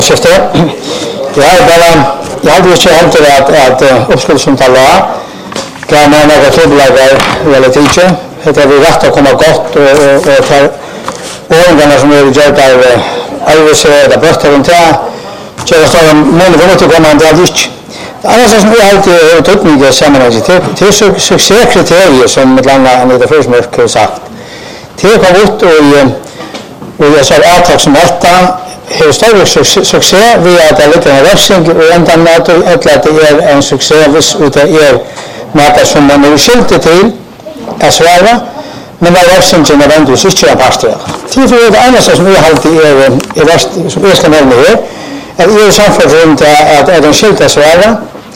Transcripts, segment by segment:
Skifte. Jag hade ju känt att uppskolsomtala kan man några trubbelagar väldigt mycket. Det är rätt att komma gott och ta årgångarna som är gjort av allvarliga brott runt här. Så jag sa många gånger till komma det dit. Annars som jag alltid tagit mig det sammanhanget till succékriterier som bland annat det först har sagt. Till kom ut och jag sa att som detta har större succé via att det ligger en rättsing och ända med att det är en succé utav något som man är skilt till att svära men där rättsingen är ändå inte en pastor. Till för det andra som vi alltid är värst som jag ska nämna här är det samförstånd att den skilt att svära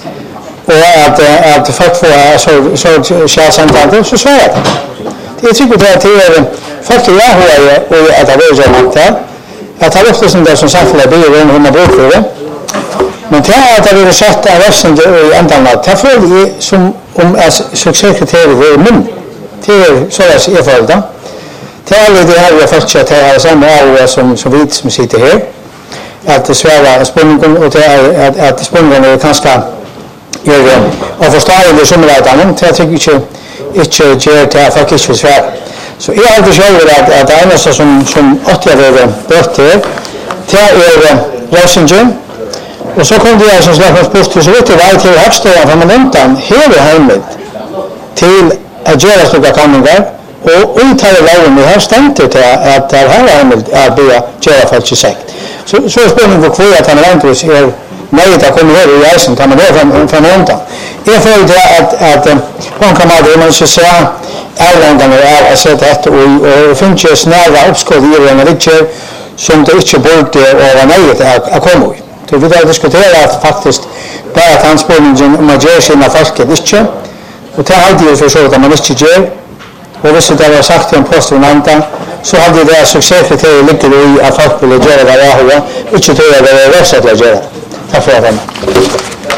och att folk får så kärlsamtande så svära. Jag tycker att det är folk jag har och att det är så långt att det ofta som det som samfället blir hur man brukar det. Men det är att det är sagt av rättsing i ändan att det får som om succékriterier var mun. Det är så att jag får det. Det är det här jag faktiskt att det är samma av som vi som sitter här. Att det svära spänningen och det är att spänningen är ganska gör och förstående som det är annat. Jag tycker inte gör det faktiskt inte för svär. Så jag har alltid själv att det ena som 80 år bort till det är rättsingen. Och så kom det som släpptes post så vet jag var till högstående från undan hela hemmet till att göra stora kanningar och uttala lagen vi har stämt till att det här hemmet att börja göra folk i sekt. Så är spänningen på kvar att han rentvis är nöjd att komma här i isen kan man det från undan. Jag får det att man kan man ska säga Erländarna är att sätta ett och finns ju snära uppskott i en riktning som det inte borde vara nöjt att komma i. Så vi har diskuterat faktiskt bara att anspelningen om att göra sina folket inte. Och det hade ju försökt att man inte gör. Och hvis det var sagt i en post och annan så hade det succékriterier ligger i att folk ville göra vad jag har. Inte tror jag det är rätt att göra. Tack för det.